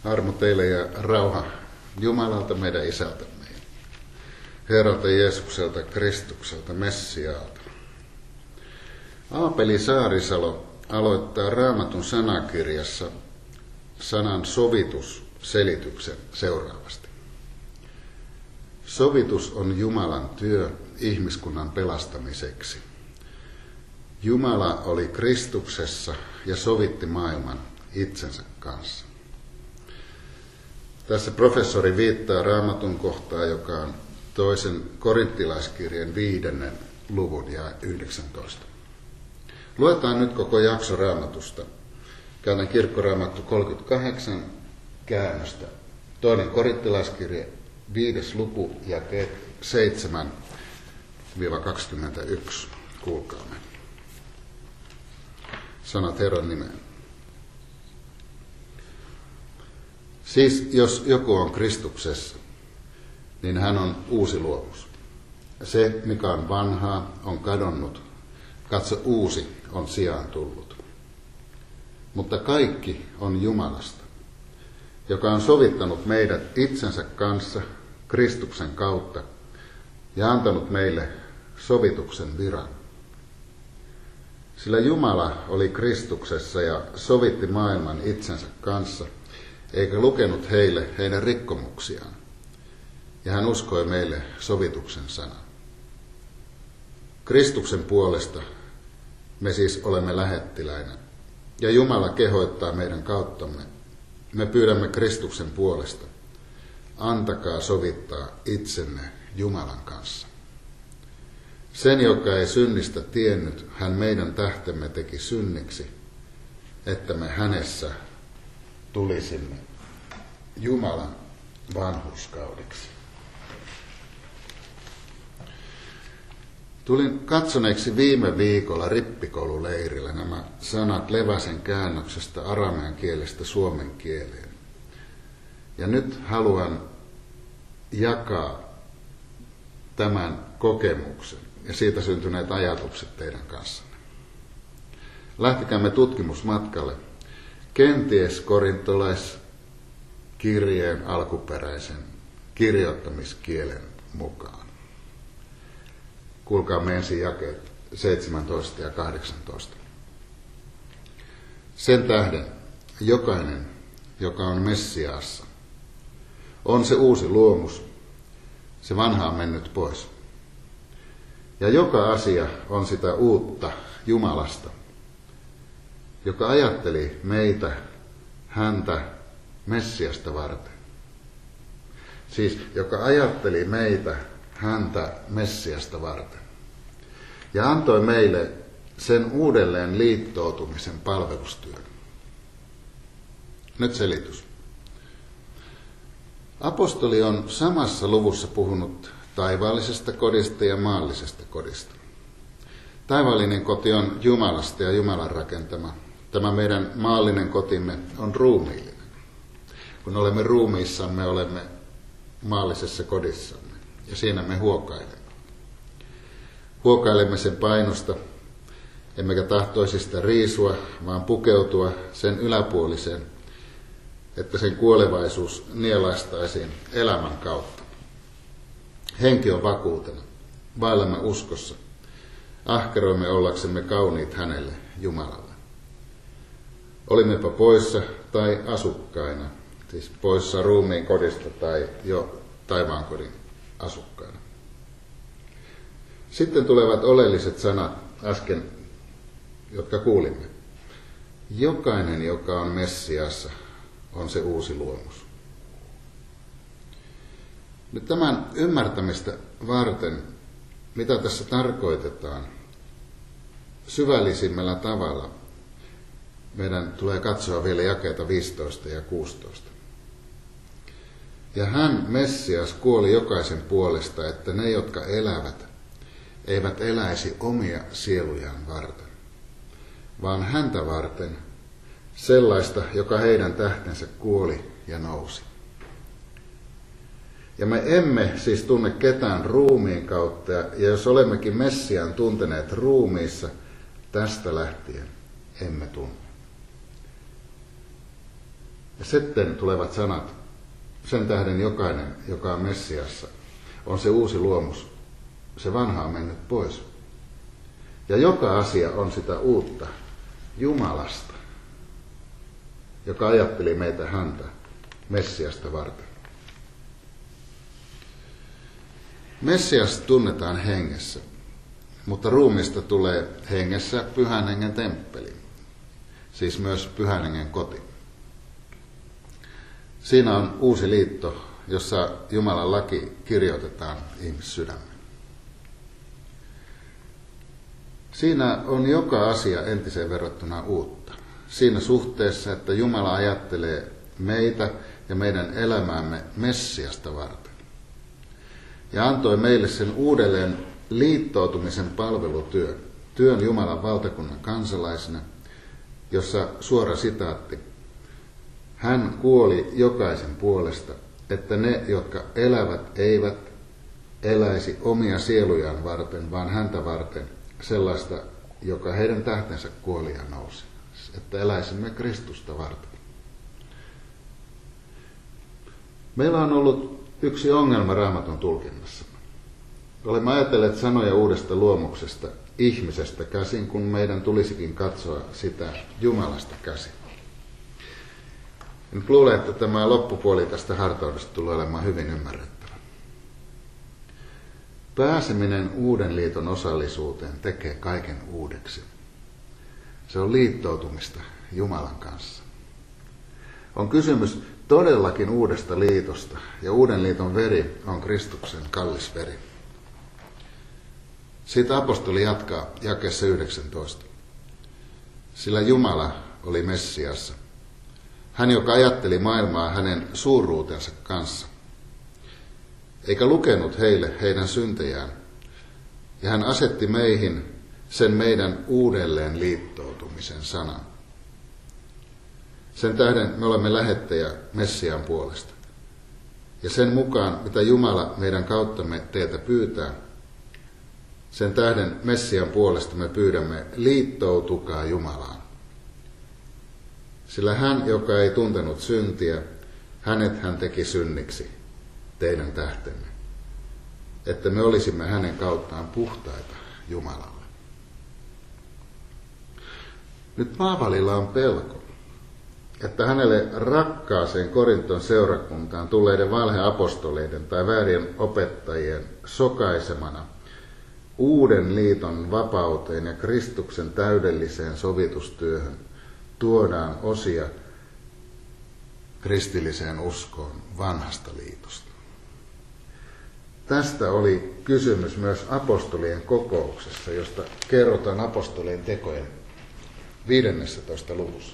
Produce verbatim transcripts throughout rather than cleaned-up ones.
Armo teille ja rauha Jumalalta meidän Isältämme, Herralta Jeesukselta, Kristukselta, Messiaalta. Aapeli Saarisalo aloittaa Raamatun sanakirjassa sanan sovitus selityksen seuraavasti. Sovitus on Jumalan työ ihmiskunnan pelastamiseksi. Jumala oli Kristuksessa ja sovitti maailman itsensä kanssa. Tässä professori viittaa Raamatun kohtaa, joka on toisen korinttilaiskirjan viidennen luvun ja yhdeksäntoista. Luetaan nyt koko jakso Raamatusta. Käännän Kirkkoraamattu kolmekymmentäkahdeksan käännöstä. Toinen korinttilaiskirja, viides luku, jakeet seitsemän kaksikymmentäyksi. Kuulkaamme. Sanat Herran nimeen. Siis jos joku on Kristuksessa, niin hän on uusi luomus. Se, mikä on vanhaa, on kadonnut. Katso, uusi on sijaan tullut. Mutta kaikki on Jumalasta, joka on sovittanut meidät itsensä kanssa Kristuksen kautta ja antanut meille sovituksen viran. Sillä Jumala oli Kristuksessa ja sovitti maailman itsensä kanssa, eikä lukenut heille heidän rikkomuksiaan. Ja hän uskoi meille sovituksen sanan. Kristuksen puolesta me siis olemme lähettiläinä, ja Jumala kehoittaa meidän kauttamme. Me pyydämme Kristuksen puolesta. Antakaa sovittaa itsenne Jumalan kanssa. Sen, joka ei synnistä tiennyt, hän meidän tähtemme teki synniksi, että me hänessä tulisimme Jumalan vanhurskaudeksi. Tulin katsoneeksi viime viikolla rippikoululeirillä nämä sanat Leväsen käännöksestä aramean kielestä suomen kieleen. Ja nyt haluan jakaa tämän kokemuksen ja siitä syntyneet ajatukset teidän kanssanne. Lähtikäämme tutkimusmatkalle kenties korintolaiskirjeen alkuperäisen kirjoittamiskielen mukaan. Kuulkaamme ensin jakeet seitsemäntoista ja kahdeksantoista. Sen tähden jokainen, joka on Messiaassa, on se uusi luomus, se vanha on mennyt pois. Ja joka asia on sitä uutta Jumalasta, joka ajatteli meitä, häntä, Messiasta varten. Siis joka ajatteli meitä, häntä, Messiasta varten. Ja antoi meille sen uudelleen liittoutumisen palvelustyön. Nyt selitys. Apostoli on samassa luvussa puhunut taivaallisesta kodista ja maallisesta kodista. Taivaallinen koti on Jumalasta ja Jumalan rakentama. Tämä meidän maallinen kotimme on ruumiillinen. Kun olemme ruumiissamme, olemme maallisessa kodissamme ja siinä me huokailemme. Huokailemme sen painosta, emmekä tahtoisi sitä riisua, vaan pukeutua sen yläpuoliseen, että sen kuolevaisuus nielaistaisiin elämän kautta. Henki on vakuutena, vaellamme uskossa, ahkeroimme ollaksemme kauniit hänelle, Jumalalle. Olimmepa poissa tai asukkaina, siis poissa ruumiin kodista tai jo taivaankodin asukkaina. Sitten tulevat oleelliset sanat äsken, jotka kuulimme. Jokainen, joka on Messiassa, on se uusi luomus. Nyt tämän ymmärtämistä varten, mitä tässä tarkoitetaan, syvällisimmällä tavalla meidän tulee katsoa vielä jakeita viisitoista ja kuusitoista. Ja hän, Messias, kuoli jokaisen puolesta, että ne, jotka elävät, eivät eläisi omia sielujaan varten, vaan häntä varten, sellaista, joka heidän tähtensä kuoli ja nousi. Ja me emme siis tunne ketään ruumiin kautta, ja jos olemmekin Messiaan tunteneet ruumiissa, tästä lähtien emme tunne. Ja sitten tulevat sanat, sen tähden jokainen, joka on Messiassa, on se uusi luomus. Se vanha on mennyt pois. Ja joka asia on sitä uutta Jumalasta, joka ajatteli meitä häntä Messiasta varten. Messias tunnetaan hengessä, mutta ruumista tulee hengessä Pyhän Hengen temppeli, siis myös Pyhän Hengen koti. Siinä on uusi liitto, jossa Jumalan laki kirjoitetaan ihmissydämeen. Siinä on joka asia entiseen verrattuna uutta. Siinä suhteessa, että Jumala ajattelee meitä ja meidän elämäämme Messiasta varten. Ja antoi meille sen uudelleen liittoutumisen palvelutyön, työn Jumalan valtakunnan kansalaisina, jossa suora sitaatti: hän kuoli jokaisen puolesta, että ne, jotka elävät, eivät eläisi omia sielujaan varten, vaan häntä varten, sellaista, joka heidän tähtensä kuoli ja nousi. Että eläisimme Kristusta varten. Meillä on ollut yksi ongelma Raamatun tulkinnassa. Olemme ajatelleet sanoja uudesta luomuksesta ihmisestä käsin, kun meidän tulisikin katsoa sitä Jumalasta käsin. Nyt luulen, että tämä loppupuoli tästä hartaudesta tulee olemaan hyvin ymmärrettävä. Pääseminen uuden liiton osallisuuteen tekee kaiken uudeksi. Se on liittoutumista Jumalan kanssa. On kysymys todellakin uudesta liitosta, ja uuden liiton veri on Kristuksen kallis veri. Siitä apostoli jatkaa jakeessa yhdeksäntoista. Sillä Jumala oli Messiassa, hän joka ajatteli maailmaa hänen suuruutensa kanssa, eikä lukenut heille heidän syntejään, ja hän asetti meihin sen meidän uudelleen liittoutumisen sanan. Sen tähden me olemme lähettejä Messiaan puolesta. Ja sen mukaan, mitä Jumala meidän kauttamme teiltä pyytää, sen tähden Messiaan puolesta me pyydämme, liittoutukaa Jumalaan. Sillä hän, joka ei tuntenut syntiä, hänet hän teki synniksi, teidän tähtenne, että me olisimme hänen kauttaan puhtaita Jumalalle. Nyt Paavalilla on pelko, että hänelle rakkaaseen Korinton seurakuntaan tulleiden valheapostoleiden tai väärien opettajien sokaisemana uuden liiton vapauteen ja Kristuksen täydelliseen sovitustyöhön tuodaan osia kristilliseen uskoon vanhasta liitosta. Tästä oli kysymys myös apostolien kokouksessa, josta kerrotaan apostolien tekojen viidennentoista luvussa.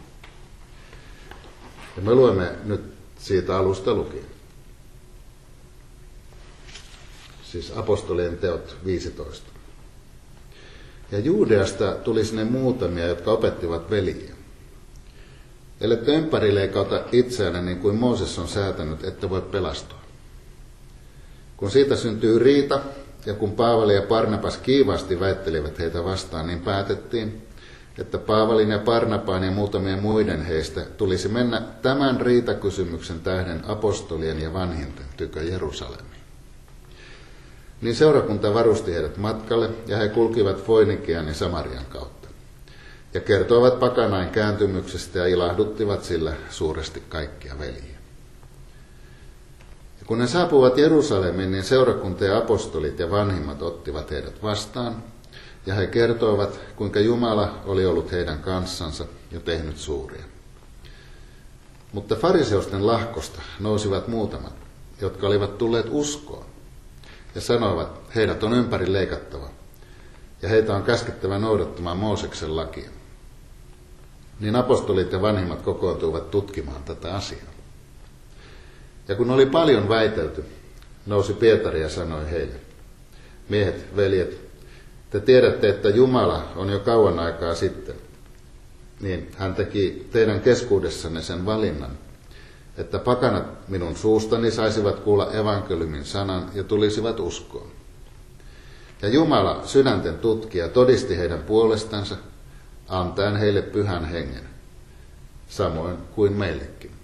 Ja me luemme nyt siitä alusta lukien. Siis apostolien teot viisitoista. Ja Juudeasta tuli sinne muutamia, jotka opettivat veljiä. Ellette ympärileikauta itseänne niin kuin Mooses on säätänyt, ette voi pelastua. Kun siitä syntyy riita, ja kun Paavali ja Barnabas kiivaasti väittelivät heitä vastaan, niin päätettiin, että Paavalin ja Barnabaan ja muutamien muiden heistä tulisi mennä tämän riitakysymyksen tähden apostolien ja vanhinten tykö Jerusalemiin. Niin seurakunta varusti heidät matkalle, ja he kulkivat Foinikian ja Samarian kautta, ja kertoivat pakanain kääntymyksestä ja ilahduttivat sillä suuresti kaikkia veljiä. Ja kun he saapuivat Jerusalemiin, niin seurakunta ja apostolit ja vanhimmat ottivat heidät vastaan, ja he kertoivat, kuinka Jumala oli ollut heidän kanssansa ja tehnyt suuria. Mutta fariseusten lahkosta nousivat muutamat, jotka olivat tulleet uskoon, ja sanoivat, heidät on ympäri leikattava, ja heitä on käskettävä noudattamaan Mooseksen lakia. Niin apostolit ja vanhimmat kokoontuivat tutkimaan tätä asiaa. Ja kun oli paljon väitelty, nousi Pietari ja sanoi heille, miehet, veljet, te tiedätte, että Jumala on jo kauan aikaa sitten, niin hän teki teidän keskuudessanne sen valinnan, että pakanat minun suustani saisivat kuulla evankeliumin sanan ja tulisivat uskoon. Ja Jumala, sydänten tutkija, todisti heidän puolestansa, antaen heille pyhän hengen, samoin kuin meillekin.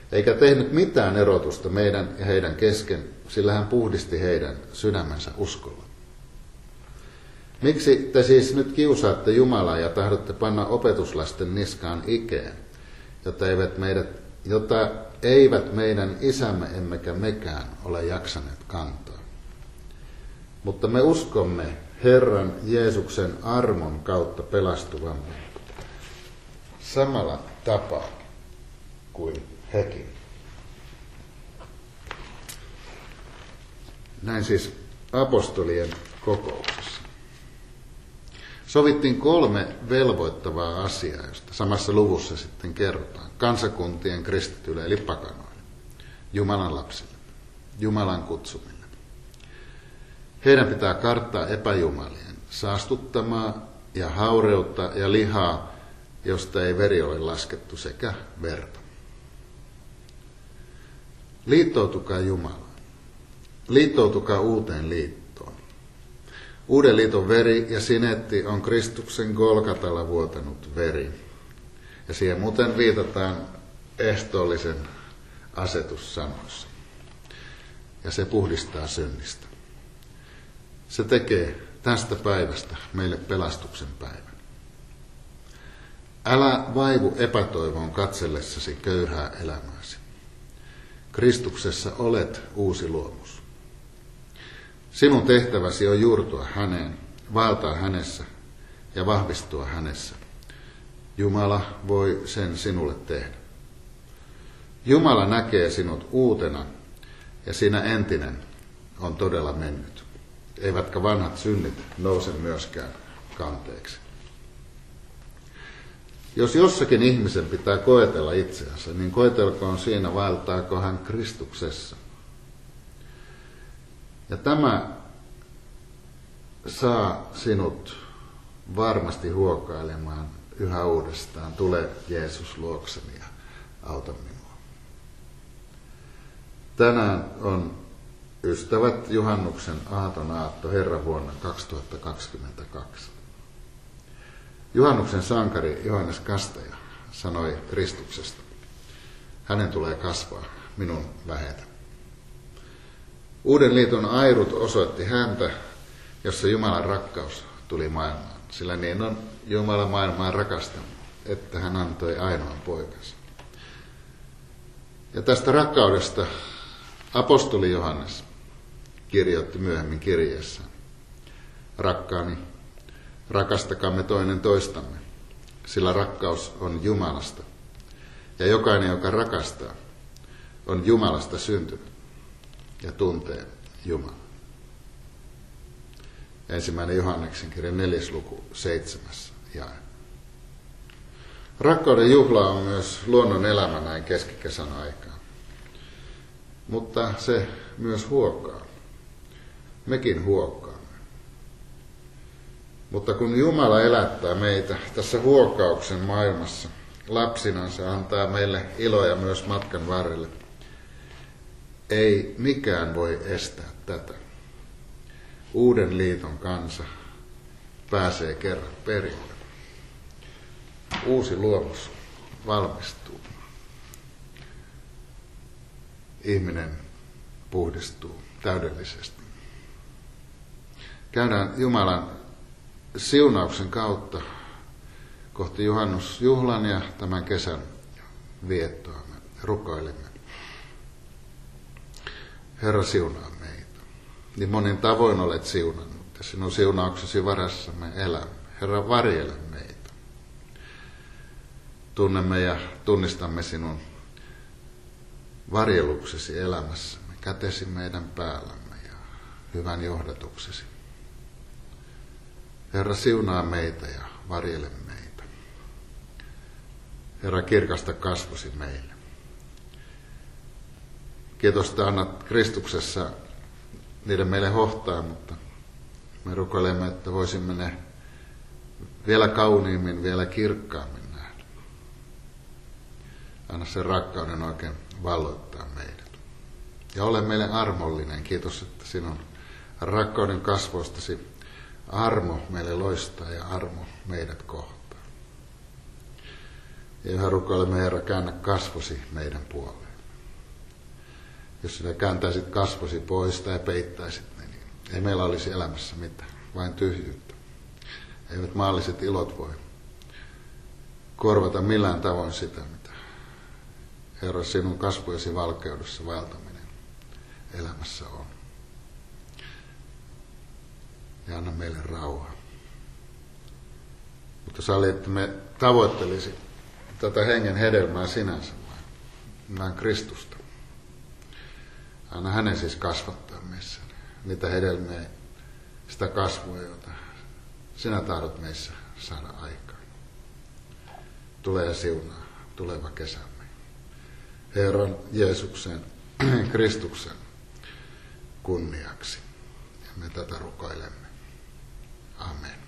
eikä tehnyt mitään erotusta meidän ja heidän kesken, sillä hän puhdisti heidän sydämensä uskolla. Miksi te siis nyt kiusaatte Jumalaa ja tahdotte panna opetuslasten niskaan ikeen, jota eivät, meidät, jota eivät meidän isämme emmekä mekään ole jaksaneet kantaa? Mutta me uskomme Herran Jeesuksen armon kautta pelastuvamme samalla tapaa kuin hekin. Näin siis apostolien kokouksessa. Sovittiin kolme velvoittavaa asiaa, josta samassa luvussa sitten kerrotaan. Kansakuntien kristityille eli pakanoille, Jumalan lapsille, Jumalan kutsumille. Heidän pitää karttaa epäjumalien saastuttamaa ja haureutta ja lihaa, josta ei veri ole laskettu, sekä verta. Liittoutukaa Jumalaan. Liittoutukaa uuteen liittoon. Uuden liiton veri ja sinetti on Kristuksen Golgatalla vuotanut veri. Ja siihen muuten viitataan ehtoollisen asetussanoissa. Ja se puhdistaa synnistä. Se tekee tästä päivästä meille pelastuksen päivän. Älä vaivu epätoivoon katsellessasi köyhää elämääsi. Kristuksessa olet uusi luomus. Sinun tehtäväsi on juurtua häneen, vaeltaa hänessä ja vahvistua hänessä. Jumala voi sen sinulle tehdä. Jumala näkee sinut uutena ja sinä entinen on todella mennyt. Eivätkä vanhat synnit nouse myöskään kanteeksi. Jos jossakin ihmisen pitää koetella itseänsä, niin koetelkoon siinä, vaeltaako hän Kristuksessa. Ja tämä saa sinut varmasti huokailemaan yhä uudestaan. Tule Jeesus luokseni ja auta minua. Tänään on, ystävät, juhannuksen aaton aatto herravuonna kaksituhattakaksikymmentäkaksi. Juhannuksen sankari Johannes Kastaja sanoi Kristuksesta: hänen tulee kasvaa, minun vähetä. Uuden liiton airut osoitti häntä, jossa Jumalan rakkaus tuli maailmaan. Sillä niin on Jumala maailmaa rakastanut, että hän antoi ainoan poikansa. Ja tästä rakkaudesta apostoli Johannes kirjoitti myöhemmin kirjeessään: rakkaani, rakastakaamme toinen toistamme, sillä rakkaus on Jumalasta. Ja jokainen, joka rakastaa, on Jumalasta syntynyt ja tuntee Jumalan. Ensimmäinen Johanneksen kirja neljäs luku seitsemäs jae. Rakkauden juhla on myös luonnon elämä näin keskikesän aikaan. Mutta se myös huokaa. Mekin huokaamme. Mutta kun Jumala elättää meitä tässä huokauksen maailmassa, lapsina se antaa meille iloja myös matkan varrelle. Ei mikään voi estää tätä. Uuden liiton kansa pääsee kerran perille. Uusi luomus valmistuu. Ihminen puhdistuu täydellisesti. Käydään Jumalan siunauksen kautta kohti juhannusjuhlan ja tämän kesän viettoa. Me rukoilemme. Herra, siunaa meitä. Niin monin tavoin olet siunannut ja sinun siunauksesi varassa me elämme. Herra, varjele meitä. Tunnemme ja tunnistamme sinun varjeluksesi elämässämme, kätesi meidän päällämme ja hyvän johdatuksesi. Herra, siunaa meitä ja varjele meitä. Herra, kirkasta kasvosi meille. Kiitos, että annat Kristuksessa niiden meille hohtaa, mutta me rukoilemme, että voisimme ne vielä kauniimmin, vielä kirkkaammin nähdä. Anna sen rakkauden oikein valloittaa meidät. Ja ole meille armollinen. Kiitos, että sinun rakkauden kasvoistasi armo meille loistaa ja armo meidät kohtaa. Ja yhä rukoilemme, Herra, käännä kasvosi meidän puoleen. Jos sinä kääntäisit kasvosi pois tai peittäisit ne, niin ei meillä olisi elämässä mitään, vain tyhjyyttä. Eivät maalliset ilot voi korvata millään tavoin sitä, mitä Herra sinun kasvojesi valkeudessa vaeltaminen elämässä on. Ja anna meille rauhaa. Mutta salli, että me tavoittelisi tätä hengen hedelmää sinänsä, vain Kristusta. Anna hänen siis kasvattaa meissä niitä hedelmiä, sitä kasvua, jota sinä tahdot meissä saada aikaan. Tule ja siunaa tuleva kesämme. Herran Jeesuksen, Kristuksen kunniaksi. Ja me tätä rukoilemme. Amen.